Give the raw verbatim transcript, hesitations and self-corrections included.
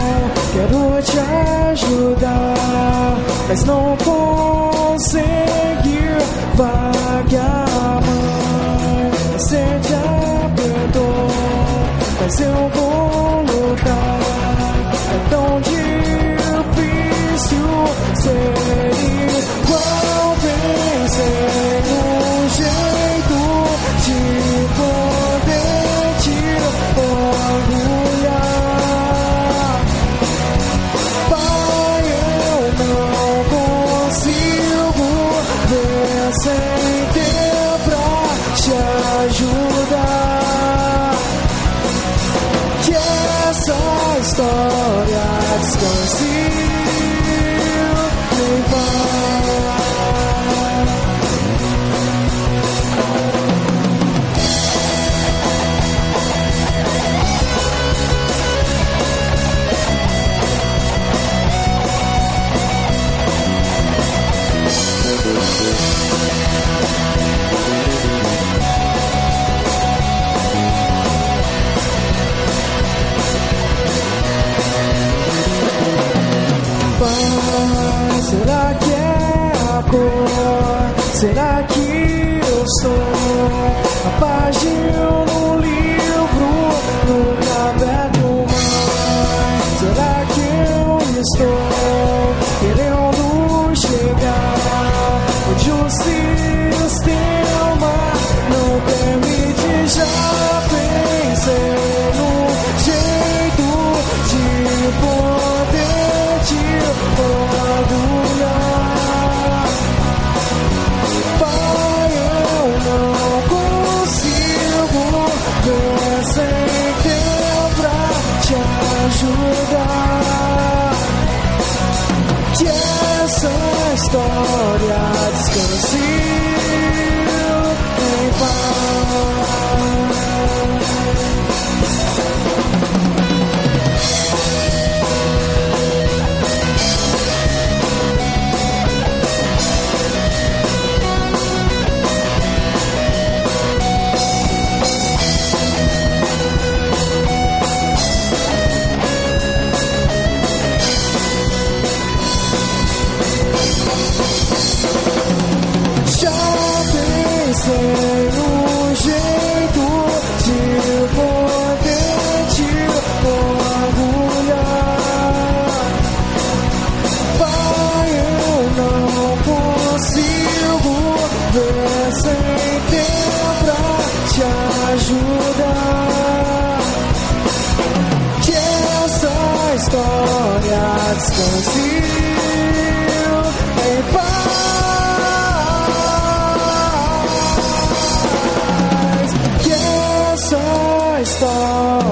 quero te ajudar, mas não conseguir pagar, mãe. Você já perdoou, mas eu vou lutar. É tão difícil ser igual. Pensei num jeito de poder te orgulhar. Pai, eu não consigo ver sem ter pra te ajudar. Que essa história descanse em paz. Pai, será que é a cor? Será que eu sou a página no livro nunca aberto mais? Será que eu estou querendo chegar onde o sistema não permite? Já pensei no jeito de poder te orgulhar. Pai, eu não consigo ver sem ter pra te ajudar. Que essa história descanse em paz. Pensei num jeito de poder te orgulhar. Pai, eu não consigo ver sem ter pra te ajudar. Que essa história descanse em paz. História